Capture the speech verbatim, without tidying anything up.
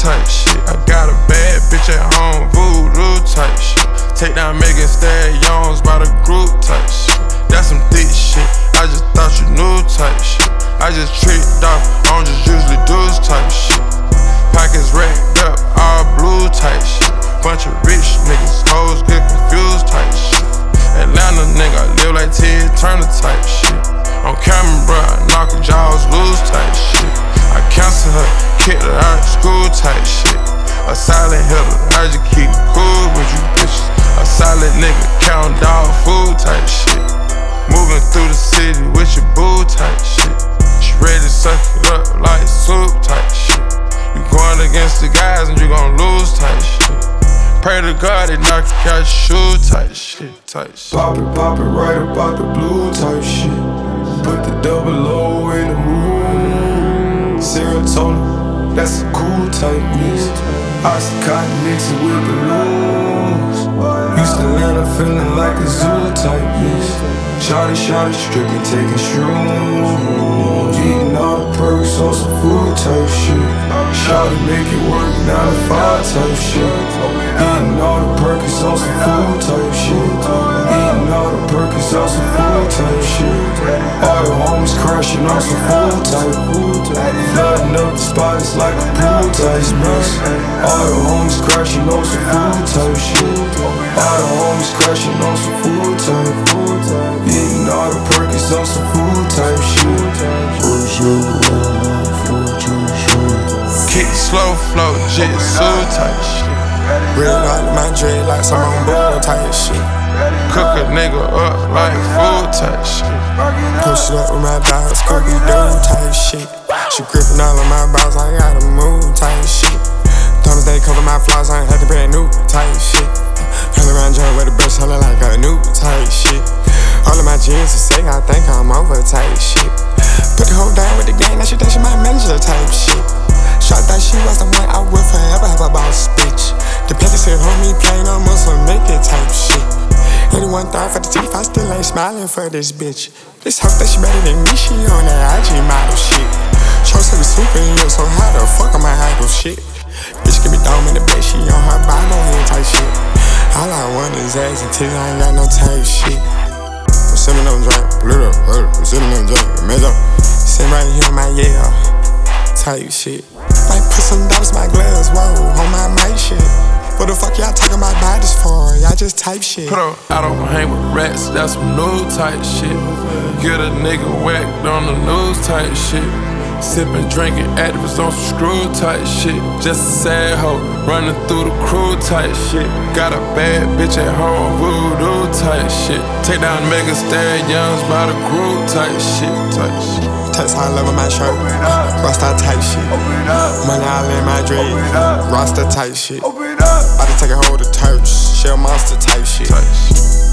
type shit. I got a bad bitch at home, voodoo type shit. Take down Megan Stallions by the group type shit. That's some thick shit, I just thought you knew type shit. I just tricked off, I don't just usually do this type shit. Pockets racked up, all blue type shit. Bunch of rich niggas, hoes get confused type shit. Atlanta nigga, live like Ted Turner type shit. On camera, bruh, I knock her jaws loose type shit. I cancel her, kicked her out of school type shit. A silent hitter, I just keep it cool with you bitches. A solid nigga, count dog food type shit. Moving through the city with your boo type shit. She ready to suck it up like soup type shit. You going against the guys and you gon' lose type shit. Pray to God they knock you out your shoe type shit, type shit. Pop it, pop it right about the blue type shit. Put the double O in the moon. Serotonin, that's a cool type mix. Oxycontin mixing with the loose. Used to land up feeling like a zoo type mix. Shawty, shawty, stripping, taking shrooms. Eating all the perks on some food type shit. Shawty, make it work, nine to five type shit. Eating all the perks on some food type shit. Eating all the perks on some food type shit. All the homies crashing on some food type. Flooding up the spot, it's like a pool type mix. All the homies crashing on some food type shit. All the homies crashing on some food type. Eating all the perks on some food type shit. Kick slow flow, jitsu type shit. Red out of my dread like some on bull type shit. Cook a nigga up like food type shit. Push it up with my dogs, Scooby Doo type shit. She gripping all of my balls, I gotta move type shit. Thomas they cover my flaws, I ain't had to brand new type shit. Hell around joint with the brush, I look like a new type shit. All of my jeans are sick, I think I'm over type shit. Put the hoe down with the gang, now she think she my manager type shit. Shot that she was the one I would forever have a boss bitch. The petty said, homie, plain on muscle, make it type shit. eighty-one thought for the teeth, I still ain't smiling for this bitch. This hoe that she better than me, she on that I G model shit. Show said we super in here, so how the fuck am I idle shit? Bitch give me dome in the bed, she on her Bible head type shit. All I want is ass until I ain't got no type shit. I'm sitting on drink, blue up, I'm sitting on drink, measure. Sitting right here in my yeah, type shit. Might put some dollars in my gloves, whoa, on my mic shit. What the fuck y'all talking about bodies for? Y'all just type shit. Put her out on hang with rats, that's some new type shit. Get a nigga whacked on the news type shit. Sippin', drinking, activists on some screw type shit. Just a sad hoe, running through the crew type shit. Got a bad bitch at home, voodoo type shit. Take down Megan Stallions by the group type shit, type shit. Text all over my shirt, Rasta type shit. Money all in my dread, Rasta type shit. About to take a hold of Turks, Shell Monster type shit. Type shit.